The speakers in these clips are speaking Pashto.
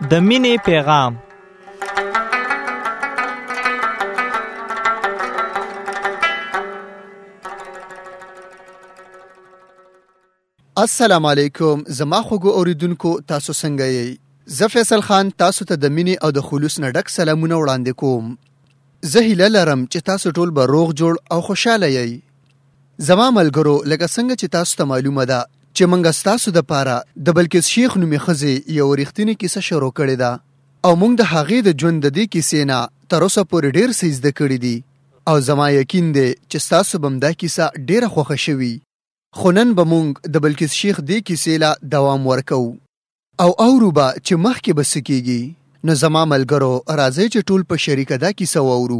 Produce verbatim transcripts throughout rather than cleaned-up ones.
د مینې پیغام. السلام علیکم. زما خوږو اوریدونکو، تاسو څنګه یې؟ زه فیصل خان تاسو ته د مینې او د خلوص نه ډک سلامونه وړاندې کوم. زه هیله لرم چې تاسو ټول به روغ جوړ او خوشاله یې. زما ملګرو، لکه څنګه چې تاسو ته معلومه ده چې موږ ستاسو دپاره د بلقیس شیخ نومې ښځې یو رښتینې کیسه شروع کړې ده او موږ د هغې د ژوند د دې کیسې نه تر اوسه پورې ډېر څه زده کړي دي او زما یقین دی چې ستاسو به هم دا کیسه ډېره خوښه شوي. خو نن به موږ د بلقیس شیخ دې کیسې له دوام ورکوو او اورو به چې مخکې به څه کیږي. نو زما ملګرو، راځئ چې ټول په شریکه دا کیسه واورو.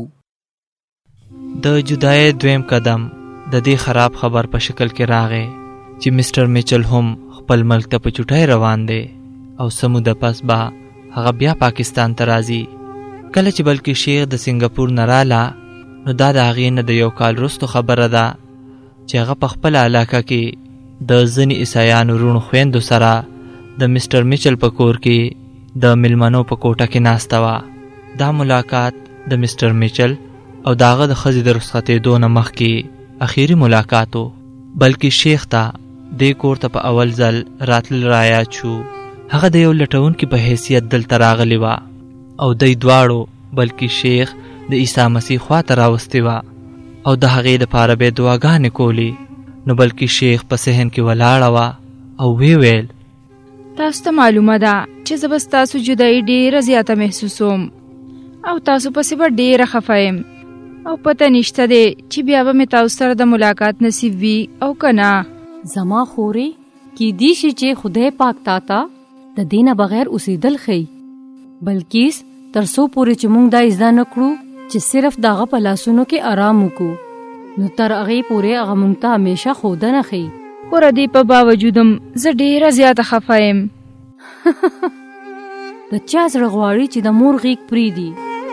د جدای دویم قدم د دې خراب خبر په شکل کې راغی چې مسټر میچل هم خپل ملک ته په چوټۍ روان دی او څه موده پس به هغه بیا پاکستان ته راځي. کله چې بلقیس شیخ د سنګاپور نه راله، نو دا د هغې نه د یو کال وروستو خبره ده چې هغه په خپله علاقه کې د ځینې عیسایانو وروڼو خویندو سره د مسټر میچل په کور کې د میلمنو په کوټه کې ناسته وه. دا ملاقات د مسټر میچل او د هغه د ښځې د رخصتېدو نه مخکې اخیري ملاقات و. بلقیس شیخ ته دې کور ته په اول ځل راتلل رایاد شو. هغه د یو لټونکي په حیثیت دلته راغلی وه او دی دواړو بلقیس شیخ د عیسی مسیح خواته راوستې وه او د هغې دپاره به یې دعاګانې کولې. نو بلقیس شیخ په صحن کې ولاړه وه او وی ویل، تاسو ته معلومه ده چې زه به ستاسو جدایي ډېره زیاته محسوسوم او تاسو پسې به ډېره خفه یم او پته نشته دی چې بیا به مې تاسو سره د ملاقات نصیب وي او که نه. زما خورې، کیدی شي چې خدای پاک تا ته د دې نه بغیر اوسېدل ښیي. بلقیس تر څو پورې چې موږ دا زده نه کړو چې صرف د هغه په لاسونو کې آرام وکړو، نو تر هغې پورې هغه موږ ته همیشه ښودنه ښیي. خو د دې په باوجود هم زه ډېره زیاته خفه یم. د چا زړه غواړي چې د مور غېږ پرېږدي؟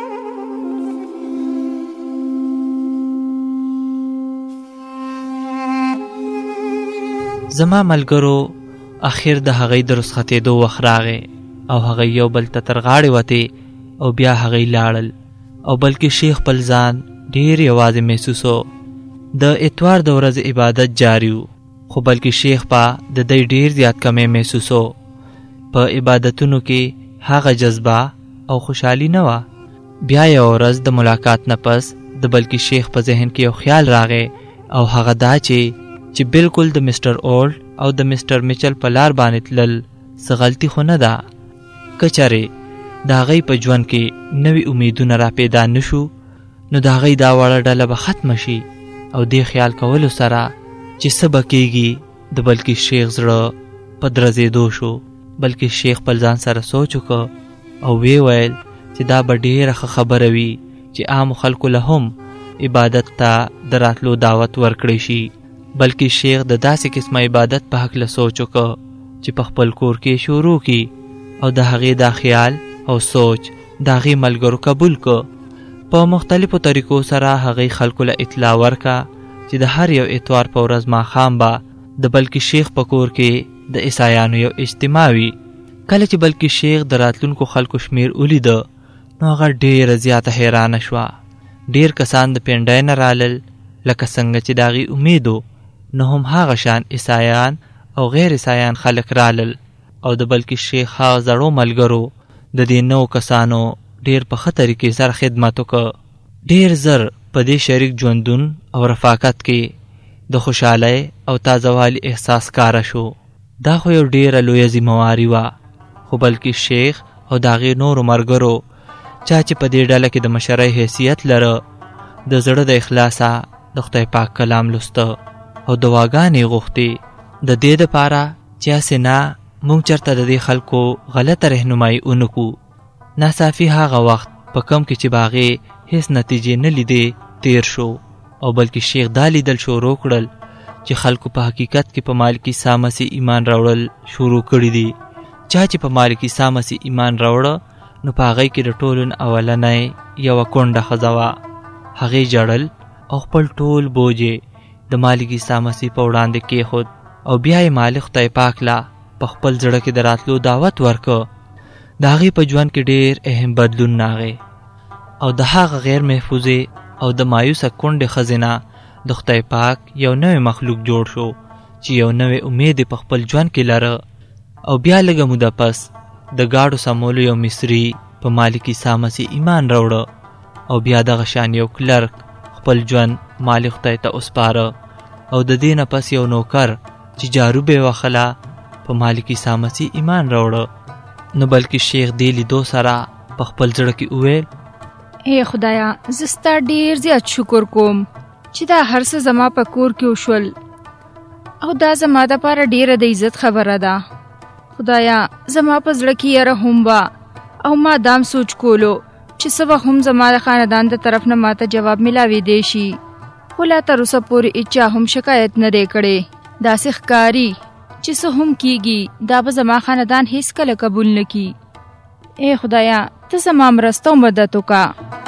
زما ملګرو، اخر د هغې د رخصتېدو وخت راغی او هغې یو بل ته تر غاړې وتې او بیا هغې لاړل او بلقیس شیخ خپل ځان ډېر یوازې محسوسو. د اتوار د ورځې عبادت جاری و، خو بلقیس شیخ په د دی ډېر زیات کمی محسوسو. په عبادتونو کې هغه جذبه او خوشحالي نه وه. بیا یو ورځ د ملاقات نه پس د بلقیس شیخ په ذهن کې یو خیال راغی او هغه دا چې چې بالکل د مسټر اولډ او د مسټر میچل په لار باندې تلل څه غلطي خو نه ده. که چېرې د هغې په ژوند کې نوي امیدونه را پیدا نه شو، نو د هغې دا وړه ډله به ختمه شي او دې خیال کولو سره چې څه به کېږي، د بلقیس شیخ زړه په درزېدو شو. بلقیس شیخ خپل ځان سره سوچ وکړ او وی ویل چې دا به ډېره ښه خبره وي چې عامو خلکو له هم عبادت ته د راتلو دعوت ورکړی شي. بلقیس شیخ د داسې قسمه عبادت په هکله سوچ وکړ چې په خپل کور کې شروع کړي او د هغې دا خیال او سوچ د هغې ملګرو قبول کړ. په مختلفو طریقو سره هغې خلکو له اطلاع ورکړه چې د هر یو اتوار په ورځ ماښام به د بلقیس شیخ په کور کې د عیسایانو یو اجتماع وي. کله چې بلقیس شیخ د راتلونکو خلکو شمیر ولیده، نو هغه ډېره زیاته حیرانه شوه. ډېر کسان د پینډۍ نه رالل، لکه څنګه چې د هغې امید و، نو هم هغه شان عیسایان او غیر عیسایان خلک رالل او د بلقیس شیخ هغه زړو ملګرو د دې نوو کسانو ډېر په ښه طریقې سره خدمت وکړ. ډېر زر په دې شریک ژوندون او رفاقت کې د خوشحالۍ او تازهوالي احساس کاره شو. دا خو یو ډېره لویه ذمهواري وه، خو بلقیس شیخ او د هغې نورو ملګرو چا چې په دې ډله کې د مشرۍ حیثیت لره، د زړه د اخلاصه د خدای پاک کلام لسته او دعاګانې غوښتې، د دې دپاره چې هسې نه موږ چېرته د دې خلکو غلطه رهنمایي ونکړو. ناڅاپي هغه وخت په کم کې چې به هغې هېڅ نتیجې نه لیدې تیر شو او بلقیس شیخ دا لیدل شروع کړل چې خلکو په حقیقت کې په مالک عیسی مسیح ایمان راوړل شروع کړي دي. چا چې په مالک عیسی مسیح ایمان راوړه، نو په هغې کې د ټولو نه اولنی یوه کونډه ښځه وه. هغې ژړل او خپل ټول بوج یې د مالک عیسی مسیح په وړاندې کېښود او بیا یې مالک خدای پاک له په خپل زړه کې د راتلو دعوت ورکړ. د هغې په ژوند کې ډېر اهم بدلون راغی او د هغه غیر محفوظې او د مایوسه کونډې ښځې نه د خدای پاک یو نوی مخلوق جوړ شو چې یو نوی امید په خپل ژوند کې لره. او بیا لږه موده پس د ګاډو سمولو یو مصري په مالک عیسی مسیح ایمان راوړه او بیا دغه شان یو کلرک خپل ژوند مالک خدای ته وسپاره او د دې نه پس یو نوکر چې جارو به وخلا په مالک عیسی مسیح ایمان راوړه. نو بلکې شیخ دې لیدو سره په خپل زړه کې وویل اے خدایا زه ستا ډېر زیات شکر کوم چې دا هر څه زما په کور کې وشول او دا زما دپاره ډېره د عزت خبره ده. خدایا زما په زړه کې یره هم وه او ما دام سوچ کولو چې څه وخت هم زما د خاندان د طرف نه ماته جواب ملاوېدی شي، خو لا تر اوسه پورې هېچا هم شکایت نه دی کړی. داسې ښکاري چې څه هم کیږي دا به زما خاندان هیڅ کله قبول نه کی. اے خدایا ته زما مرسته او مدد وکړه.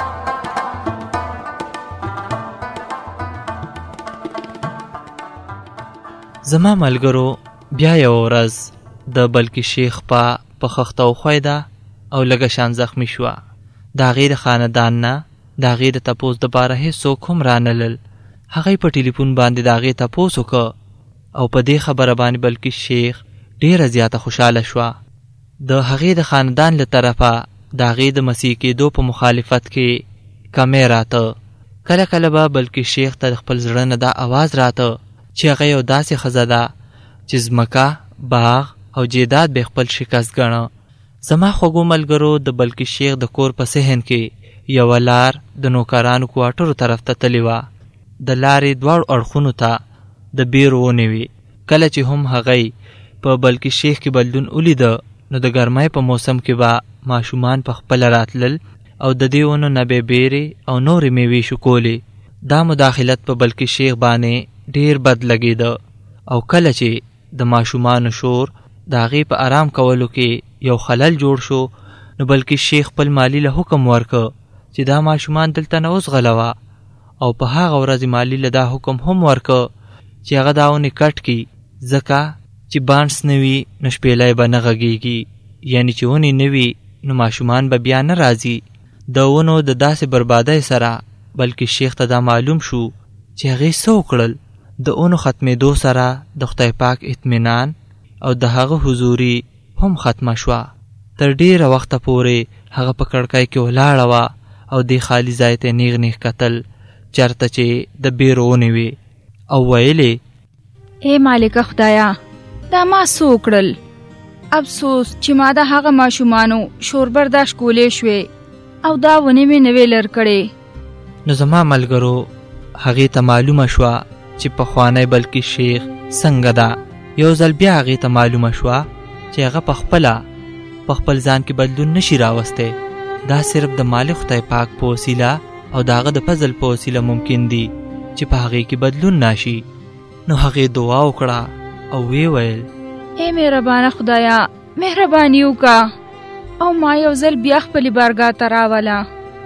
زما ملګرو بیا یو ورځ د بلکې شیخ په په خښته وښویده او لږه شان زخمی شوه. د هغې د خاندان نه د هغې د تپوس دپاره هېڅوک هم رانلل. هغې په ټلیفون باندې د هغې تپوس وکړه او په دې خبره باندې بلکې شیخ ډېره زیاته خوشحاله شوه. د هغې د خاندان له طرفه د هغې د مسیح کېدو په مخالفت کې کمی راته. کله کله به بلکې شیخ ته د خپل زړه نه دا اواز راته چې هغه یو داسې ښځه ده چې ځمکه، باغ او جیداد به خپل شکست ګڼه. زما خوږو ملګرو د بلکې شیخ د کور په صحن کې یوه لار د نوکرانو کوارټرو طرف ته تللې وه. د لارې دواړو اړخونو ته د بیرو ونې وې. کله چې هم هغی په بلکې شیخ کې بدلون ولیده نو د ګرمۍ په موسم کې به ماشومان په خپله راتلل او د دې ونو نه به بیرې او نورې میوې شکولې. دا مداخلت په بلکې شیخ باندې ډیر بد لګېده او کله چې د ماشومانو شور د هغې په آرام کولو کې یو خلل جوړ شو نو بلکې شیخ خپل مالی له حکم ورکه چې دا ماشومان دلته نه وزغلوه او په هغه ورځ مالی له دا حکم هم ورکه چې هغه دا ونې کټ کړي ځکه چې بانس نه وي نو شپېلی به نه غږېږي، یعنې چې ونې نه وي نو ماشومان به بیا نه راځي. د ونو د داسې بربادۍ سره بلکې شیخ ته دا معلوم شو چې هغې څه وکړل. د اونو ختمېدو سره د خدای پاک اطمینان او د هغه حضوري هم ختمه شوه. تر ډېره وخته پورې هغه په کړکۍ کې ولاړه وه او دې خالي ځای ته نیغ نیغ کتل چېرته چې د بیرو ونې وې او ویلې اے مالکه خدایا دا ما څه وکړل؟ افسوس چې ما د هغه ماشومانو شور برداشت کولی شوې او دا ونې مې نه وې لر کړې. نو زما ملګرو هغې ته معلومه شوه چې پخوانی بلکې شیخ څنګه ده. یو ځل بیا هغې ته معلومه شوه چې هغه پخپله په خپل ځان کې بدلون نشي راوستی. دا صرف د مالک خدای پاک په وسیله او د هغه د فضل په وسیله ممکن دي چې په هغې کې بدلون ناشي. نو هغې دعا وکړه او وی ویل اے مهربانه خدایا مهرباني وکړه او ما یو ځل بیا خپلې بارګاه ته راوله.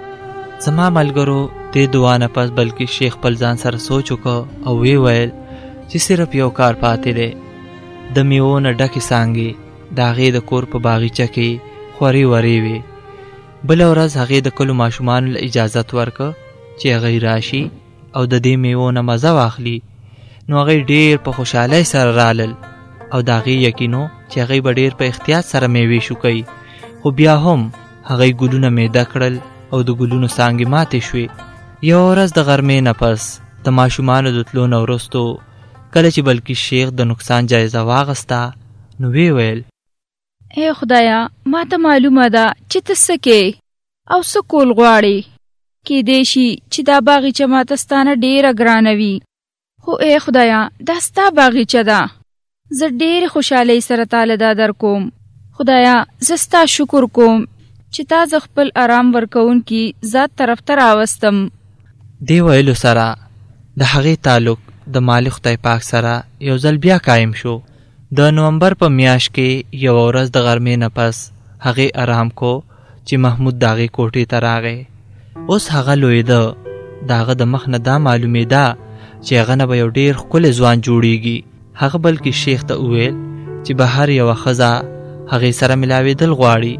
زما ملګرو دې دعا نه پس بلکې شیخ خپل ځان سره سوچ وکړه او وی ویل چې صرف یو کار پاتې دی. د میوو نه ډکې څانګې د هغې د کور په باغچه کې خورې ورې وې. بله ورځ هغې د کلو ماشومانو له اجازت ورکړه چې هغوی راشي او د دې میوو نه مزه واخلي. نو هغوی ډېر په خوشحالۍ سره رالل او د هغې یقینو چې هغوی به ډېر په احتیاط سره میوې شوکوي، خو بیا هم هغوی ګلونه میده کړل او د ګلونو څانګې ماتې شوې. یوه ورځ د غرمې نه پس د ماشومانو د تلو نه وروستو کله چې بلکې شیخ د نقصان جایزه واغسته نو وی ویل اے خدایا ما ته معلومه ده چې ته څه کې او څه کول غواړې. کیدی شي چې دا باغچه ماته ستا نه ډېره ګرانه وي، خو اے خدایا دا ستا باغچه ده. زه ډېرې خوشحالۍ سره تاله دا در کوم. خدایا زه ستا شکر کوم چې تا زه خپل آرام ورکوونکي ذات طرف ته راوستم. دې ویلو سره د هغې تعلق د مالک خدای پاک سره یو ځل بیا قایم شو. د نومبر په میاشت کې یوه ورځ د غرمې نه پس هغې آرام کو چې محمود د هغې کوټې ته راغی. اوس هغه لویده. د هغه د مخ نه دا معلومېده چې هغه نه به یو ډېر ښکلی ځوان جوړیږي. هغه بلکې شیخ ته وویل چې بهر یوه ښځه هغې سره ملاوېدل غواړي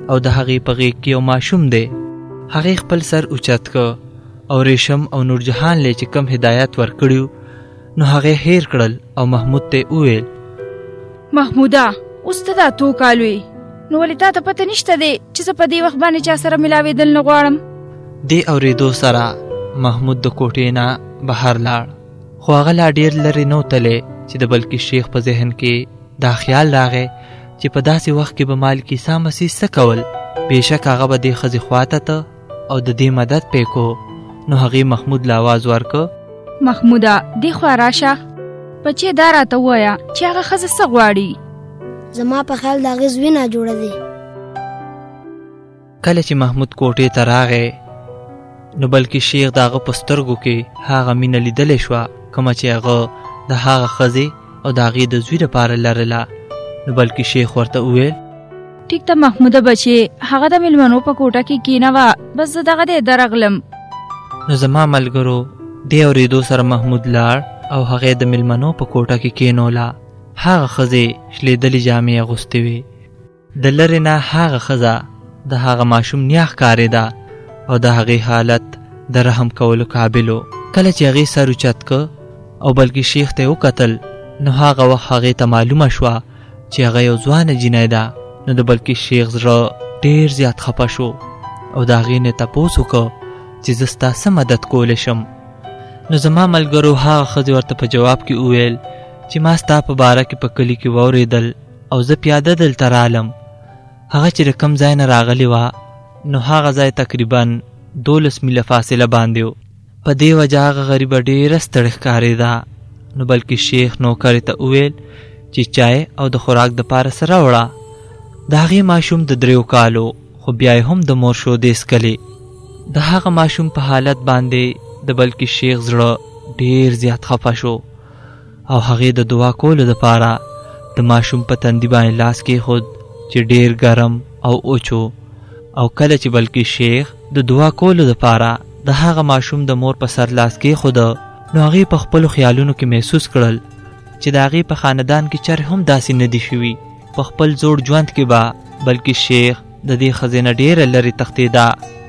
او د هغې په غېږ کې یو ماشوم دی. هغې خپل سر اوچت که او ریشم او نورجهان لی چې کم هدایت ورکړیو نو هغې هیر کړل او محمود ته وویل محموده اوس ته دا تو کالوي نو ولې تا ته پته نشته دی چې زه په دې وخت باندې چا سره ملاوېدل نه غواړم. دې اورېدو سره محمود د کوټې نه بهر لاړ، خو هغه لا ډېر لرې نه و تللی چې د بلکې شیخ په ذهن کې دا خیال راغی چې په داسې وخت کې به مالک عیسی مسیح څه کول. بېشک هغه به دې ښځې خواته ته او د دې مدد پې کو. نو هغې محمود له آواز ورکه محموده دې خوا راشه، بچې دا راته ووایه چې هغه ښځه څه غواړي. زما په خیال د هغې زوی ناجوړه دی. کله چې محمود کوټې ته راغی نو بلکې شیخ د هغه په سترګو کې هغه مینه لیدلی شوه کومه چې هغه د هغه ښځې او د هغې د زوی لپاره لرله. نو بلکې شیخ ورته وویل ټیک ته محموده بچې، هغه د مېلمنو په کوټه کې کېنوه، بس زه دغه دی درغلم. نو زما ملګرو دې اورېدو سره محمود لاړ او هغې د مېلمنو په کوټه کې کېنوله. هغه ښځې شلېدلې جامې اغوستې وې. د لرې نه هغه ښځه د هغه ماشوم نیا ښکارېده او د هغې حالت د رحم کولو قابل و. کله چې هغې سر اوچت که او بلکې شیخ ته یې وکتل نو هغه وخت هغې ته معلومه شوه چې هغه یو ځوانه جینۍ ده. نو د بلکې شیخ زړه ډېر زیات خفه شو او د هغې نه تپوس وکړه چې زه ستا څه مدد کولی شم. نو زما ملګرو هغه ښځې ورته په جواب کې وویل چې ما ستا په باره کې په کلي کې واورېدل او زه پیاده دلته رالم. هغه چې د کوم ځای نه راغلې وه نو هغه ځای تقریبا دولس میله فاصله باندې و. په دې وجه هغه غریبه ډېره ستړې ښکارېده. نو بلکې شیخ نوکرې ته وویل چې چای او د خوراک دپاره څه راوړه. د هغې ماشوم د دریو کالو خو بیا یې هم د مور شودې څکلې. د هغه ماشوم په حالت باندې د بلکې شیخ زړه ډېر زیات خفه شو او هغې د دعا کولو دپاره د ماشوم په تندي باندې لاس کېښود چې ډېر ګرم او اوچو. او کله چې بلکې شیخ د دعا کولو دپاره د هغه ماشوم د مور په سر لاس کېښوده نو هغې په خپلو خیالونو کې محسوس کړل چې د هغې په خاندان کې چرې هم داسې نه دي شوي. په خپل زوړ ژوند کې به بلکې شیخ د دې ښځې نه ډېره لرې تښتېده.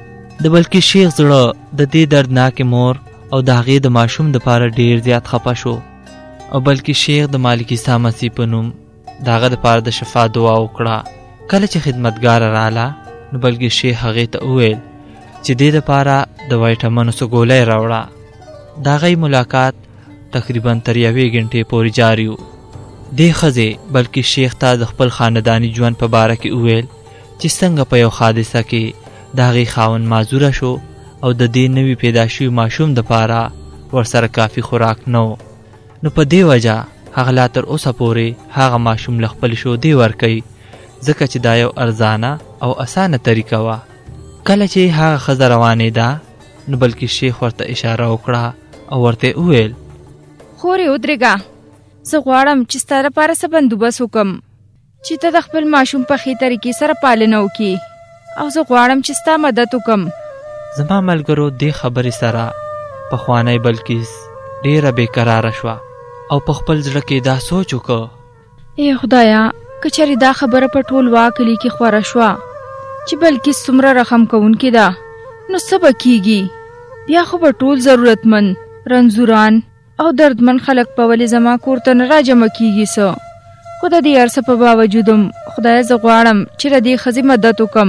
د بلکې شیخ زړه د دې دردناکې مور او د هغې د ماشوم دپاره ډېر زیات خفه شو او بلکې شیخ د مالک عیسی مسیح په نوم د هغه دپاره د شفا دعا وکړه. کله چې خدمتګاره راله نو بلکې شیخ هغې ته وویل چې دې دپاره د وایټامینو څه ګولۍ راوړه. د هغې ملاقات تقریبا تر یوې ګنټې پورې جاري و. دې ښځې بلکې شیخ ته د خپل خانداني ژوند په باره کې وویل چې څنګه په یو حادثه کې د هغې خاوند معذوره شو او د دې نوي پیدا شوي ماشوم دپاره ورسره کافي خوراک نه و. نو په دې وجه هغه لا تر اوسه پورې هغه ماشوم له خپلې شودې ورکوي ځکه چې دا یو ارزانه او اسانه طریقه وه. کله چې هغه ښځه روانېده نو بلکې شیخ ورته اشاره وکړه او ورته وویل خورې ودرېږه، زه غواړم چې ستا لپاره څه بندوبست وکړم چې ته د خپل ماشوم په ښې طریقې سره پالنه وکړي او زه غواړم چې ستا مدد وکړم. زما ملګرو دې خبرې سره پخوانی بلکیس ډېره بېقراره شوه او په خپل زړه کې دا سوچ وکړه ای خدایا که چېرې دا خبره په ټول واکلي کې خوره شوه چې بلکیس څومره رحم کوونکې ده نو څه به کېږي؟ بیا خو به ټول ضرورتمند رنځوران او دردمن خلک په ولې زما کور ته نه راجمع کېږي څه؟ خو د دې هر څه په باوجود هم خدایه زه غواړم چې د دې ښځې مدد وکړم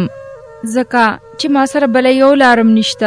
ځکه چې ما سره بله یو لارم نشته.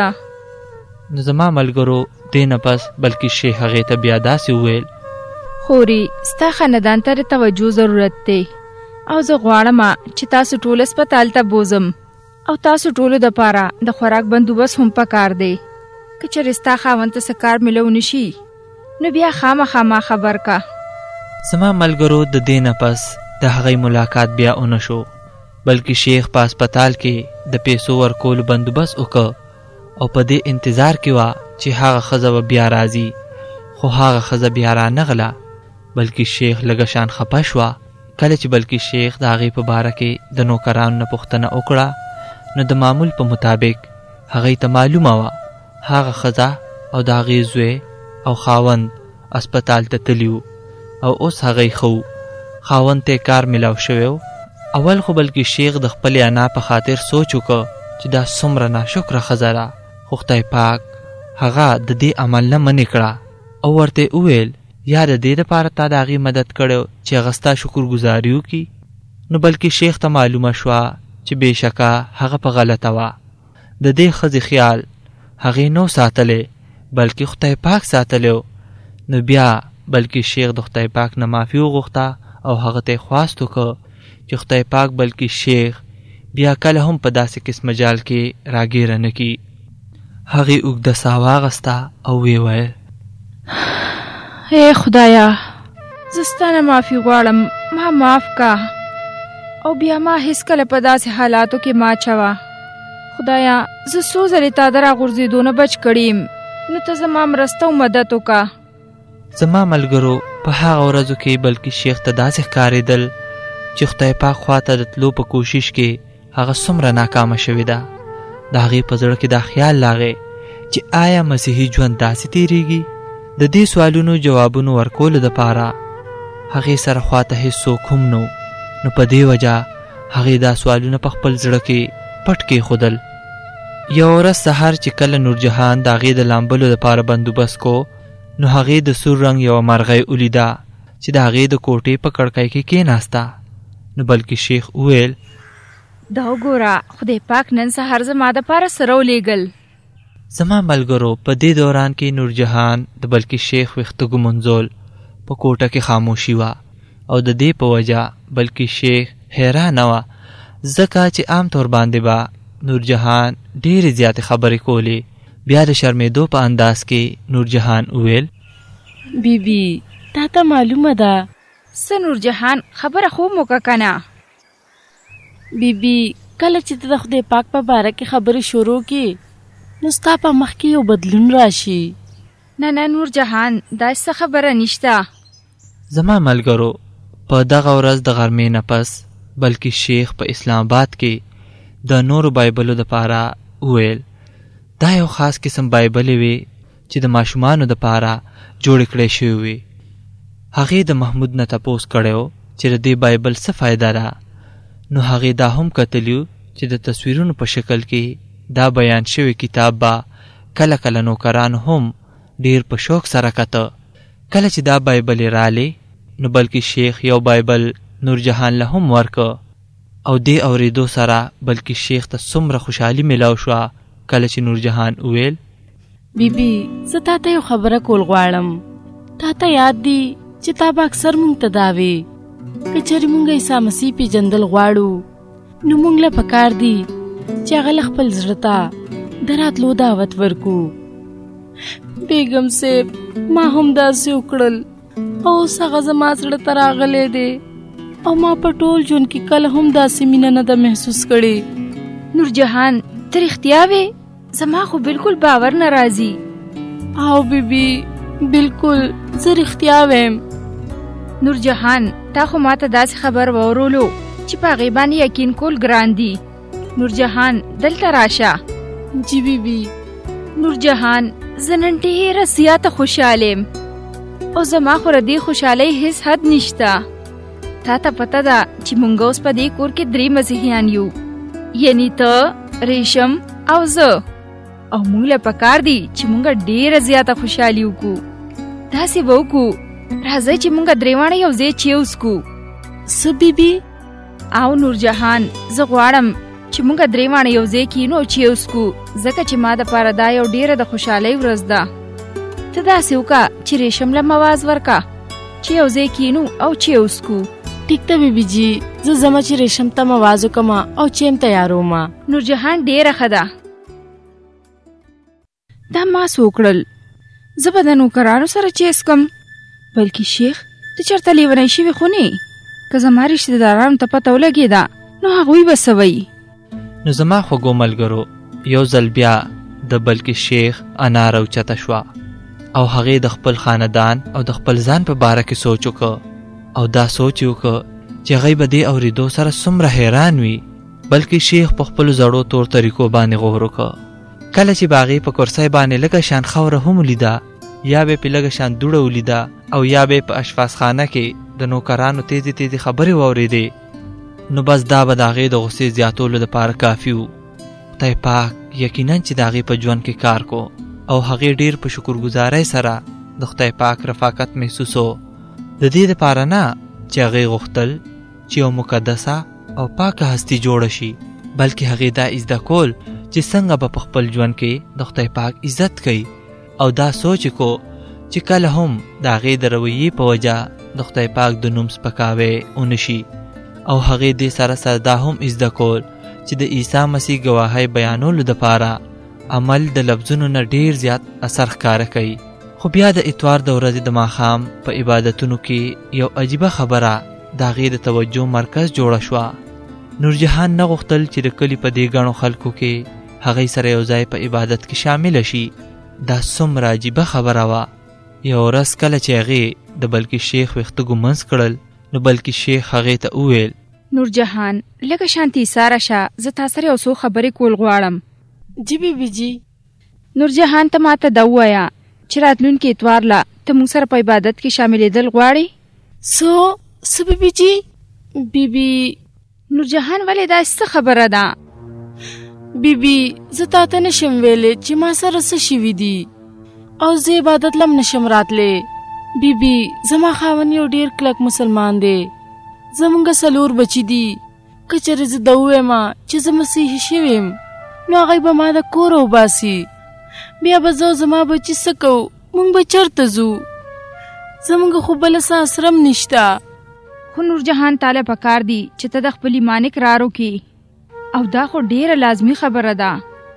نو زما ملګرو دې نه پس بلکې شیخ هغې ته بیا داسې وویل خورې ستا خاندان ته د توجه ضرورت دی او زه غواړم چې تاسو ټول هسپتال ته بوزم او تاسو ټولو دپاره د خوراک بندوبست هم پکار دی. که چېرې ستا خاوند ته څه کار میلو نشي نو بیا خامخا ما خبر کا. زما ملګرو د دې نه پس د هغې ملاقات بیا ونه شو بلکې شیخ په هسپتال کې د پیسو ورکولو بندوبست وکړ او په دې انتظار کې وه چې هغه ښځه به بیا راځي. خو هغه ښځه بیا رانغله بلکې شیخ لږه شان خفه شوه. کله چې بلکې شیخ د هغې په باره کې د نوکرانو نه پوښتنه وکړه نو د معمول په مطابق هغې ته معلومه وه هغه ښځه او د هغې زوی او خاوند اسپتال ته تلي او اوس هغې ښه و. خاوند ته کار میلاو شوی او اول خو بلکې شیخ د خپل انا په خاطر سوچ وکړ چې دا څومره ناشکره ښځه ده، خو خدای پاک هغه د دې عمل نه منې کړه او ورته وویل یا د دې دپاره تا د هغې مدد کړی چې هغه ستا شکرګزاري وکړي. نو بلکې شیخ ته معلومه شوه چې بېشکه هغه په غلطه وه. د دې ښځې خیال هغې نو ساتلی بلکې خدای پاک ساتلی و. نو بیا بلکې شیخ د خدای پاک نه معافي وغوښته او هغه ته یې خواست وکړه چې خدای پاک بلکې شیخ بیا کله هم په داسې قسمه جال کې راګیره نه کړي. هغې اوږده ساه واخیسته او ویې ویل ای خدایا، زه ستا نه معافي غواړم، ما معاف کا او بیا ما هیڅکله په داسې حالاتو کې ما اچوه. خدایا زه څو ځلې تا د راغورځېدو نه بچ کړیم، نو ته زما مرسته او مدد وکړه. زما ملګرو په هغه ورځو کې بلکې شیخ ته داسې ښکارېدل چې خدای پاک خواته د تلو په کوشش کې هغه څومره ناکامه شوې ده. د هغې په زړه کې دا خیال راغی چې آیا مسیحي ژوند داسې تېرېږي؟ د دې سوالونو جوابونو ورکولو دپاره هغې سره خواته هېڅوک هم نو نو په دې وجه هغې دا سوالونه په خپل زړه کې پټ کېښودل. یوه ورځ سهار چې کله نورجهان د هغې د لامبلو دپاره بندوبست کو، نو هغې د سور رنګ یوه مرغۍ ولیده چې د هغې د کوټې په کړکۍ کې کېناسته. نو بلکې شیخ وویل دا وګوره، خدای پاک نن سهار زما دپاره سره ولیږل. زما ملګرو په دې دوران کې نورجهان د بلکې شیخ ویښته ږمنځول په کوټه کې خاموشي وه او د دې په وجه بلکې شیخ حیرانه وه، ځکه چې عام طور باندې به نورجهان ډېرې زیاتې خبرې کولې. بیا د شرمېدو په انداز کې نورجهان وویل بی بی تا ته معلومه ده څه نورجهان خبره خوب موکه کنه. بی بی کله چې ته د خدای پاک په باره کې خبرې شروع کړې نو ستا په مخ کې یو بدلون راشي. نه نه نورجهان داسې څه خبره نشته. زما ملګرو په دغه ورځ د غرمې نه پس بلکې شیخ په اسلام آباد کې د نورو بایبلو دپاره وویل دا یو خاص قسم بایبلې وې چې د ماشومانو دپاره جوړې کړې شوې وې. هغې د محمود نه تپوس کړی و چې د دې بایبل څه فایده ده. نو هغې دا هم کتلیو چې د تصویرونو په شکل کې دا بیان شوی کتاب به کله کله نوکرانو هم ډیر په شوق سره کته. کله چې دا بایبل یې رالی نو بلکې شیخ یو بایبل نورجهان له هم ورکه او دې اورېدو سره بلکې شیخ ته څومره خوشحالي میلاو شوه کله چې نورجهان وویل بی بی زه تا ته یو خبره کول غواړم. تا ته یاد دی چې تا به اکثر مونږ ته دا وې که چېرې مونږ عیسی مسیح پیژندل غواړو نو مونږ له پکار دی چې هغه له خپل زړه ته د راتلو دعوت ورکو. بیګم صاحب ما هم داسې وکړل او اوس هغه زما زړه ته راغلی دی او ما په ټول ژوند کې کله هم داسې مینه نه ده محسوس کړې. نورجهان ته رښتیا وې؟ زما خو بالکل باور نه راځي. او بی بی بالکل زه رښتیا ویم. نورجهان تا خو ما ته داسې خبر واورولو چې په هغې باندې یقین کول ګران دي. نورجهان دلته راشه. جی بی بی. نورجهان زه نن ډېره زیاته خوشحاله یم او زما خو د دې خوشحالۍ هیڅ حد نشته. تا ته پته ده چې مونږ اوس په دې کور کې درې مسیحیان یو، یعنی ته، ریشم او زه، او مونږ له پکار دي چې مونږ ډېره زیاته خوشحالي وکړو. داسې به وکړو راځئ چې مونږ درې واړه یو ځای چای وڅښو. څه بی بی؟ او نورجهان زه غواړم چې مونږ درې واړه یو ځای کینو او چای وڅښو، ځکه چې ما دپاره دا یو ډېره د خوشحالۍ ورځ ده. ته داسې وکړه چې ریشم له مواز ورکه چې یو ځای کینو او چای وڅښو. ټیک ته بیبي جی، زه ځمه چې ریشم ته مواز وکړم او چایم تیارومه. نورجهان ډېره ښه ده. دا ما څه وکړل؟ زه به د نوکرانو سره چای څښم. بلکې شیخ ته چېرته لیونی شوې خو نه؟ که زما رشته دارانو ته پته ولګېده نو هغوی به څه وایي؟ نو زما خوږو ملګرو یو ځل بیا د بلکې شیخ انا راوچته شوه او هغې د خپل خاندان او د خپل ځان په باره کې سوچ وکړه او دا سوچ یې وکړه چې هغوی به دې اورېدو سره څومره حیران وي. بلکې شیخ په خپلو زړو تور طریقو باندې غور وکړه. کله چې به هغې په کرسۍ باندې لږه شان خاوره هم ولیده، یا به یې پې لږه شان دوړه ولیده، او یا به یې په اشپزخانه کې د نوکرانو تیزې تیزې خبرې واورېدې، نو بس دا به د هغې د غصې زیاتولو دپاره کافي و. خدای پاک یقینا چې د هغې په ژوند کې کار کو او هغې ډېر په شکرګزارۍ سره د خدای پاک رفاقت محسوسو. د دې دپاره نه چې هغې غوښتل چې یو مقدسه او پاکه هستی جوړه شي، بلکې هغې دا زده کول چې څنګه به په خپل ژوند کې د خدای پاک عزت کوي، او دا سوچ کو چې کله هم د هغې د رویې په وجه د خدای پاک د نوم سپکاوی ونشي. او هغې دې سره سره دا هم زده کول چې د عیسی مسیح ګواهۍ بیانولو دپاره عمل د لفظونو نه ډېر زیات اثر ښکاره کوي. خو بیا د اتوار د ورځې د ماښام په عبادتونو کې یو عجیبه خبره د هغې د توجه مرکز جوړه شوه. نورجهان نه غوښتل چې د کلي په دې ګڼو خلکو کې هغې سره یو ځای په عبادت کې شامله شي. دا څومره عجیبه خبره وه. یو ورځ کله چې هغې د بلکې شیخ ویښته ږمنځ کړل، نو بلکې شیخ هغې ته وویل، نورجهان لږه شانتي ایساره شه، زه تا سره یو څو خبرې کول غواړم. جی بیبي جی. نورجهان ته ماته دا ووایه چې راتلونکي اتوار له ته موږ سره په عبادت کې شاملېدل غواړې؟ څو څه بیبي جی؟ بیبي نورجهان ولې دا څه خبره ده؟ بیبي زه تا ته نشم ویلی چې ما سره څه شوي دي، او زه عبادت لم نشم راتلی. بیبي زما خاوند یو ډېر کلک مسلمان دی. زمونږ څلور بچي دي. که چېرې زه ده ووایم چې زه مسیحي شوی یم، نو هغوی به ما د کوره وباسي. بیا به زه او زما بچي څه کوو؟ موږ به چېرته ځو؟ زمونږ خو بله څه اسرم نشته. خو نورجهان تاله پکار دی چې ته د خپل ایمان اقرار وکړې، او دا خو ډېره لازمي خبره ده.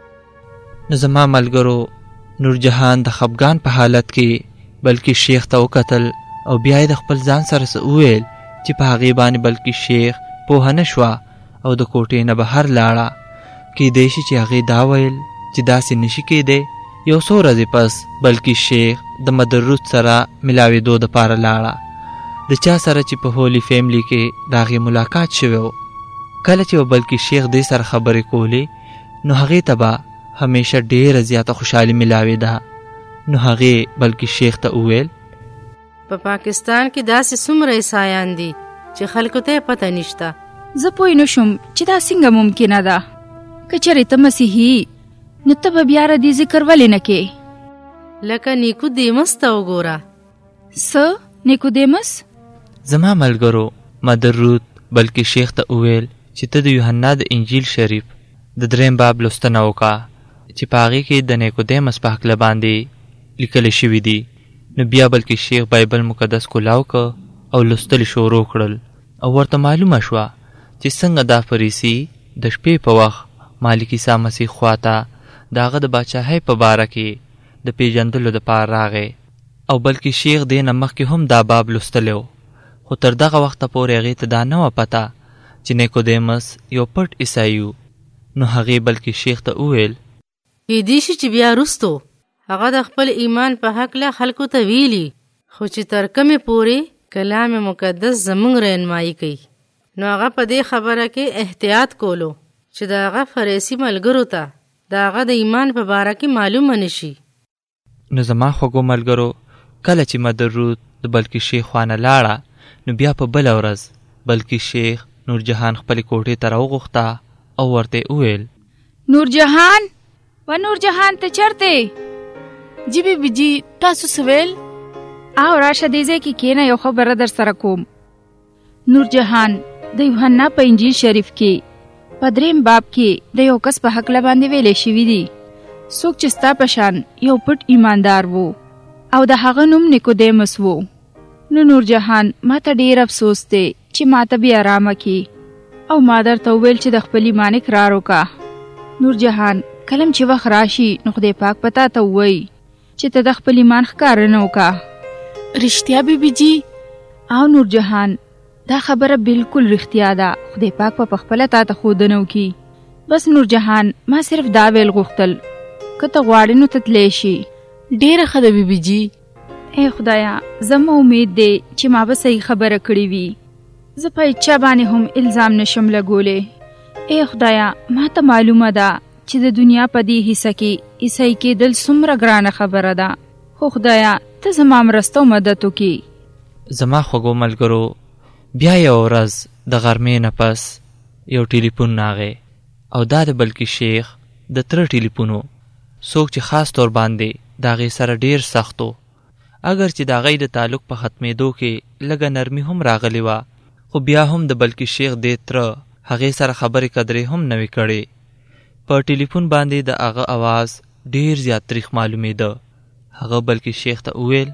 نو زما ملګرو، نورجهان د خفګان په حالت کې بلکې شیخ ته وکتل، او بیا یې د خپل ځان سره څه وویل چې په هغې باندې بلکې شیخ پوهه نه شوه او د کوټې نه بهر لاړه. کیدی شي چې هغې دا ویل چې داسې نشي کیدی. یو څو ورځې پس بلکې شیخ د مدرود سره ملاوېدو دپاره لاړه، د چا سره چې په هولي فیملی کې د هغې ملاقات شوی و. کله چې بلکې شیخ دې سره خبرې کولې، نو هغې ته به همیشه ډېره زیاته خوشحالي ملاوېده. نو هغې بلکې شیخ ته وویل، په پاکستان کې داسې څومره عیسایان دي چې خلکو ته پته نشته. زه پوه نه شم چې دا څنګه ممکنه ده. که چېرې ته مسیحي، نو ته به بیا ردې ذکر ولې نه کې؟ لکه نیکودیمس ته وګوره. څه نیکودیمس؟ زما ملګرو، مدرود بلکې شیخ ته وویل چې ته د یوحنا د انجیل شریف د دریم باب لوستنه وکړه چې په هغې کې د نیکودیمس په هکله باندې لیکلی شوي دي. نو بیا بلکې شیخ بایبل مقدس کولاو که او لوستل شروع کړل، او ورته معلومه شوه چې څنګه دا فریسي د شپې په وخت مالک عیسی مسیح خواته د هغه د باچاهۍ په باره کې د پیژندلو دپاره راغی. او بلکې شیخ دې نه مخکې هم دا باب لوستلی و، خو تر دغه وخته پورې هغې ته دا نه وه پته چې نیکودیمس یو پټ عیسایي و. نو هغې بلکې شیخ ته وویل، کیدی شي چې بیا وروستو هغه د خپل ایمان په هکله خلکو ته ویلي، خو چې تر کومې پورې کلام مقدس زموږ رهنمایي کوي، نو هغه په دې خبره کې احتیاط کولو چې د هغه فریسي ملګرو ته د هغه د ایمان په باره کې معلومه نشي. نو زما خوږو ملګرو، کله چې مدرود د بلکې شیخ خانه لاړه، نو بیا په بله ورځ بلکې شیخ نورجهان خپلې کوټې ته راوغوښته او ورته وویل، نورجهان و نورجهان ته چېرته؟ جی بیبي جی تاسو څه ویل؟ او راشه دې ځای کې کښېنه، یو خبره در سره کوم. نورجهان د یوحنا په انجیل شریف کې په دریم باب کې د یو کس په هکله باندې ویلې شوي دي، څوک چې ستا په شان یو پټ ایماندار و، او د هغه نوم نیکودیمس و. نو نورجهان ما ته ډېر افسوس دی چې ما ته بې ارامه کړي، او ما درته وویل چې د خپل ایمان اقرار وکړه. نورجهان کلم چې وخت راشي، نو خدای پاک په تا ته ووایي چې ته د خپل ایمان ښکاره نه وکړه. رښتیا بیبي جی؟ او نورجهان دا خبره بالکل رښتیا ده. خدای پاک په پخپله تا ته ښودنه وکړي. بس نورجهان ما صرف دا ویل غوښتل، که ته غواړې نو ته تلی شي. ډېره ښه ده بیبي جی. ای خدایا، زما امید دی چې ما به صحیح خبره کړې وي. زه په هیچا باندې هم الزام نشم لګولی. ای خدایا، ما ته معلومه ده چې د دنیا په دې حصه کې عیسائی کېدل څومره ګرانه خبره ده، خو خدایا ته زما مرسته او مدد وکړي. زما خوږو ملګرو، بیا یو ورځ د غرمې نه پس یو ټلیفون راغی او دا د بلکې شیخ د تره ټلیفون و. څوک چې خاص طور باندې د هغې سره ډېر سخت و. اگر چې د هغې د تعلق په ختمېدو کې لږه نرمي هم راغلې وه، خو بیا هم د بلکې شیخ دې تره هغې سره خبرې قدرې هم نه وې کړې. په ټلیفون باندې د هغه اواز ډېر زیات تریخ معلومېده. هغه بلکې شیخ ته وویل: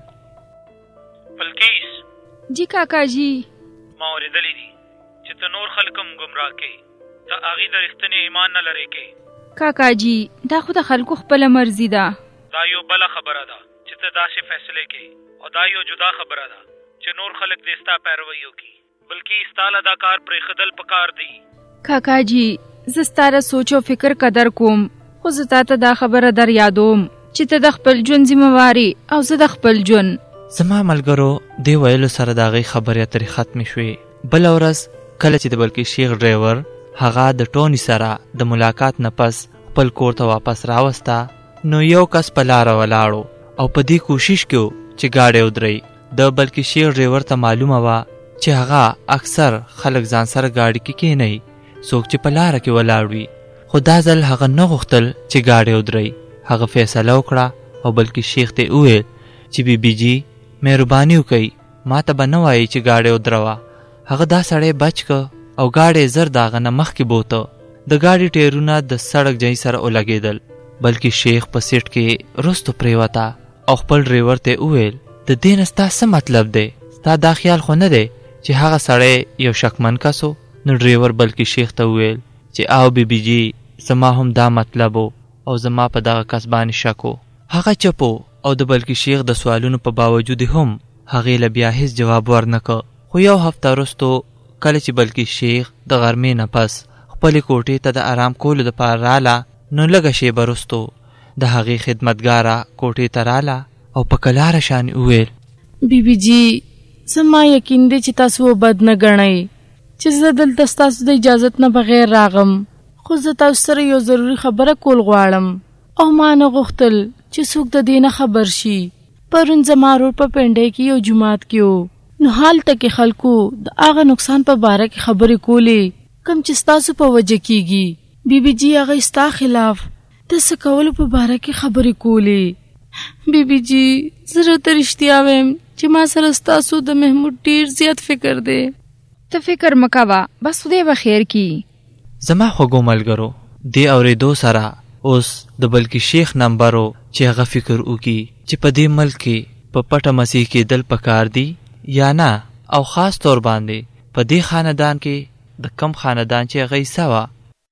بلکیس جی کاکا جی، ما اورېدلی دي چې ته نور خلک هم ګمراه کوې، ته هغې د رښتینې ایمان نه لرې کوې. کاکا جی دا خو د خلکو خپله مرضي ده. دا یو بله خبره ده چې ته داسې فیصلې کوې، او دا یو جدا خبره ده چې نور خلک دې ستا پیروي وکړي. بلکې ستا له دا کار پرېښودل پکار دي. کاکا جی زه ستا د سوچ او فکر قدر کوم، خو زه تا ته دا خبره در یادوم چې ته د خپل ژوند ذمهواري او زه د خپل ژوند. زما ملګرو دې ویلو سره د هغې خبرې اترې ختمې شوې. بله ورځ کله چې د بلکې شیخ ډریور هغه د ټوني سره د ملاقات نه پس خپل کور ته واپس راوسته، نو یو کس په لاره ولاړو او په دې کوشش کې و چې ګاډی ودروي. د بلکې شیخ ډریور ته معلومه وه چې هغه اکثر خلک ځان سره ګاډي کې کېنوي، څوک چې په لاره کې ولاړ وي. خو دا ځل هغه نه غوښتل چې ګاډی ودروي. هغه فیصله وکړه او بلکې شیخ ته وویل چې بی بی جي مهرباني وکئ، ما ته به نه وایي چې ګاډی ودروه. هغه دا سړی بچ که او ګاډی زر د هغه نه مخکې بوته. د ګاډي ټایرونه د سړک جای سره ولګېدل. بلکې شیخ په سیټ کې رستو پریوته او خپل ډریور ته وویل: د دې نه ستا څه مطلب دی؟ ستا دا خیال خو نه دی چې هغه سړی یو شکمن کس و؟ نو ډریور بلکې شیخ ته وویل چې آو بی بی جي زما هم دا مطلب و او زما په دغه کس باندې شک و. هغه چپ و او د بلکې شیخ د سوالونو په باوجود هم هغې له بیا هیڅ جواب ورنکړ. خو یو هفته وروستو کله چې بلکې شیخ د غرمې نه پس خپلې کوټې ته د آرام کولو دپاره راله، نو لږه شیبه وروستو د هغې خدمتګاره کوټې ته راله او په کلاره شان وویل: بی بی جي زما یقین دی چې تاسو و بد نه ګڼئ چې زه دلته ستاسو د اجازت نه بغیر راغم، خو زه تاسو سره یو ضروري خبره کول غواړم او ما نه غوښتل چې څوک د دې نه خبر شي. پرون زما ورور په پنډۍ کې یو جومات کې و، نو هلته کې خلکو د هغه نقصان په باره کې خبرې کولې کوم چې ستاسو په وجه کېږي. بی بی جي هغه ستا خلاف د څه کولو په باره کې خبرې کولې. بی بی جي زه راته رښتیا وایم چې ما سره ستاسو د محمود ډېر زیات فکر دی. ته فکر مه کوه، بس خدای به خیر کړي. زما خوږو ملګرو دې اورېدو سره اوس د بلکې شیخ نمبر و چې هغه فکر وکړي چې په دې ملک کې په پټه مسیح کېدل پکار دي یا نه، او خاص طور باندې په دې خاندان کې د کم خاندان چې هغه حصه وه.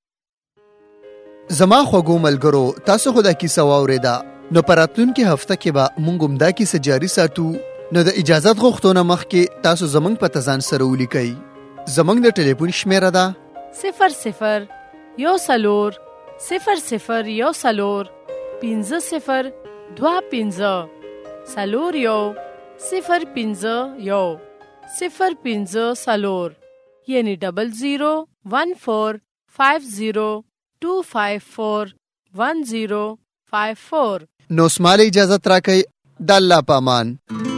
زما خوږو ملګرو تاسو خو دا کیسه واورېده، نو په راتلونکې هفته کې به موږ هم دا کیسه جاري ساتو. نو د اجازت غوښتو نه مخکې تاسو زموږ په ځان سره ولیکئ. زموږ د ټلیفون شمیره ده صفر صفر یو څلور صفر صفر یو څلور پنځه صفر دوه پنځه څلور یو صفر پنځه یو صفر پنځه څلور، یعنی ډبل زیرو ون فور فایو زیرو ټو فایو فور ون زیرو فایو فور. نو سماله اجازت راکئ. د الله په امان.